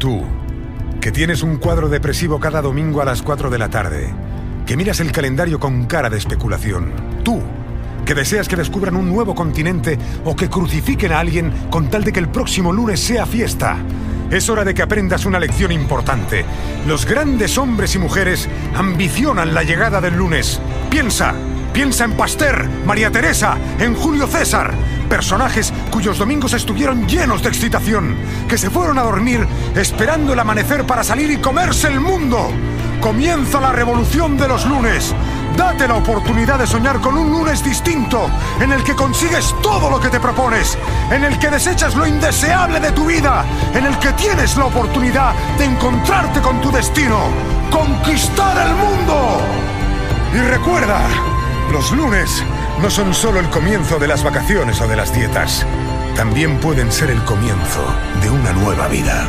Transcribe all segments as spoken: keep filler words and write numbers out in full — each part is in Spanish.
Tú, que tienes un cuadro depresivo cada domingo a las cuatro de la tarde, que miras el calendario con cara de especulación. Tú, que deseas que descubran un nuevo continente o que crucifiquen a alguien con tal de que el próximo lunes sea fiesta. Es hora de que aprendas una lección importante. Los grandes hombres y mujeres ambicionan la llegada del lunes. Piensa, piensa en Pasteur, María Teresa, en Julio César. Personajes cuyos domingos estuvieron llenos de excitación, que se fueron a dormir esperando el amanecer para salir y comerse el mundo. Comienza la revolución de los lunes. Date la oportunidad de soñar con un lunes distinto, en el que consigues todo lo que te propones, en el que desechas lo indeseable de tu vida, en el que tienes la oportunidad de encontrarte con tu destino, conquistar el mundo. Y recuerda, los lunes no son solo el comienzo de las vacaciones o de las dietas, también pueden ser el comienzo de una nueva vida.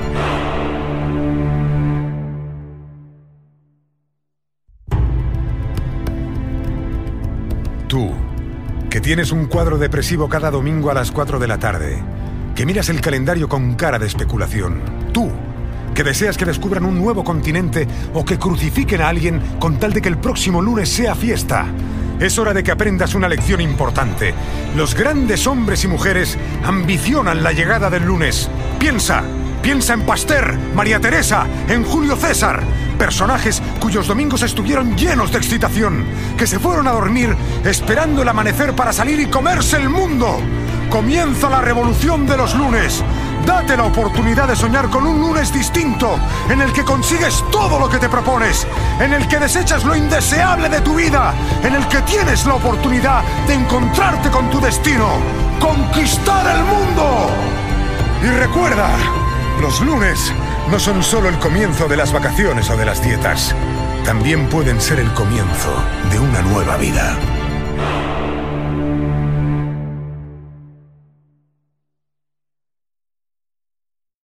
Tú, que tienes un cuadro depresivo cada domingo a las cuatro de la tarde, que miras el calendario con cara de especulación. Tú, que deseas que descubran un nuevo continente o que crucifiquen a alguien con tal de que el próximo lunes sea fiesta. Es hora de que aprendas una lección importante. Los grandes hombres y mujeres ambicionan la llegada del lunes. Piensa, piensa en Pasteur, María Teresa, en Julio César. Personajes cuyos domingos estuvieron llenos de excitación, que se fueron a dormir esperando el amanecer para salir y comerse el mundo. Comienza la revolución de los lunes. Date la oportunidad de soñar con un lunes distinto, en el que consigues todo lo que te propones, en el que desechas lo indeseable de tu vida, en el que tienes la oportunidad de encontrarte con tu destino, conquistar el mundo. Y recuerda, los lunes no son solo el comienzo de las vacaciones o de las dietas, también pueden ser el comienzo de una nueva vida.